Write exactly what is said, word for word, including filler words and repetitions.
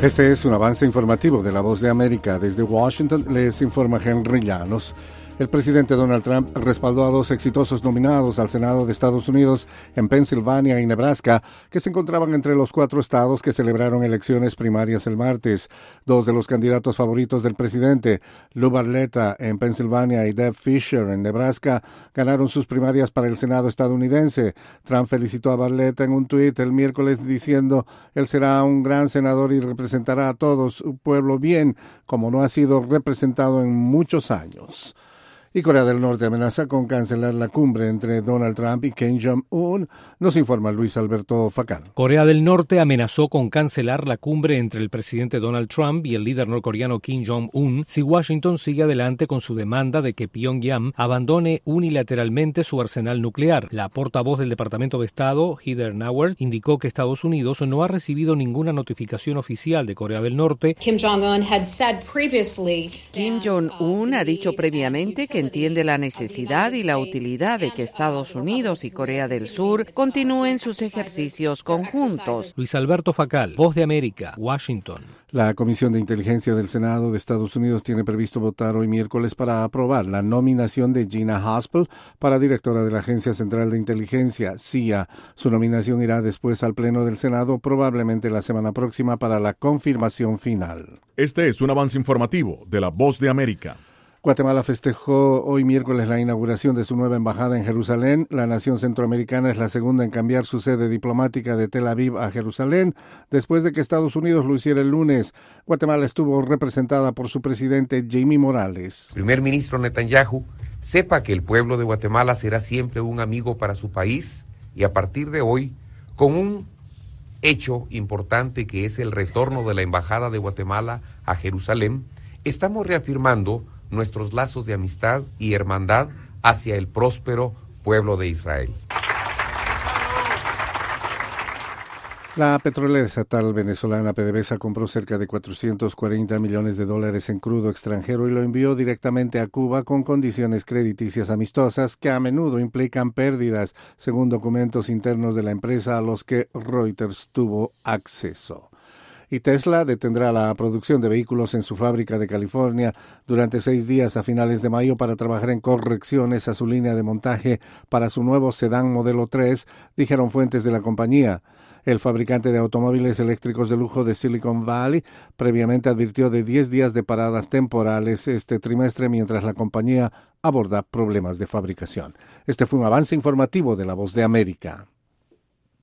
Este es un avance informativo de La Voz de América. Desde Washington les informa Henry Llanos. El presidente Donald Trump respaldó a dos exitosos nominados al Senado de Estados Unidos en Pensilvania y Nebraska, que se encontraban entre los cuatro estados que celebraron elecciones primarias el martes. Dos de los candidatos favoritos del presidente, Lou Barletta en Pensilvania y Deb Fischer en Nebraska, ganaron sus primarias para el Senado estadounidense. Trump felicitó a Barletta en un tuit el miércoles diciendo: él será un gran senador y representará a todo su pueblo bien, como no ha sido representado en muchos años. Y Corea del Norte amenaza con cancelar la cumbre entre Donald Trump y Kim Jong-un, nos informa Luis Alberto Facal. Corea del Norte amenazó con cancelar la cumbre entre el presidente Donald Trump y el líder norcoreano Kim Jong-un si Washington sigue adelante con su demanda de que Pyongyang abandone unilateralmente su arsenal nuclear. La portavoz del Departamento de Estado, Heather Nauert, indicó que Estados Unidos no ha recibido ninguna notificación oficial de Corea del Norte. Kim Jong-un had said previously Kim Jong-un ha dicho previamente que entiende la necesidad y la utilidad de que Estados Unidos y Corea del Sur continúen sus ejercicios conjuntos. Luis Alberto Facal, Voz de América, Washington. La Comisión de Inteligencia del Senado de Estados Unidos tiene previsto votar hoy miércoles para aprobar la nominación de Gina Haspel para directora de la Agencia Central de Inteligencia, C I A. Su nominación irá después al Pleno del Senado, probablemente la semana próxima, para la confirmación final. Este es un avance informativo de La Voz de América. Guatemala festejó hoy miércoles la inauguración de su nueva embajada en Jerusalén. La nación centroamericana es la segunda en cambiar su sede diplomática de Tel Aviv a Jerusalén, después de que Estados Unidos lo hiciera el lunes. Guatemala estuvo representada por su presidente Jamie Morales. Primer ministro Netanyahu, sepa que el pueblo de Guatemala será siempre un amigo para su país y a partir de hoy, con un hecho importante que es el retorno de la embajada de Guatemala a Jerusalén, estamos reafirmando nuestros lazos de amistad y hermandad hacia el próspero pueblo de Israel. La petrolera estatal venezolana PDVSA compró cerca de cuatrocientos cuarenta millones de dólares en crudo extranjero y lo envió directamente a Cuba con condiciones crediticias amistosas que a menudo implican pérdidas, según documentos internos de la empresa a los que Reuters tuvo acceso. Y Tesla detendrá la producción de vehículos en su fábrica de California durante seis días a finales de mayo para trabajar en correcciones a su línea de montaje para su nuevo sedán modelo tres, dijeron fuentes de la compañía. El fabricante de automóviles eléctricos de lujo de Silicon Valley previamente advirtió de diez días de paradas temporales este trimestre mientras la compañía aborda problemas de fabricación. Este fue un avance informativo de La Voz de América.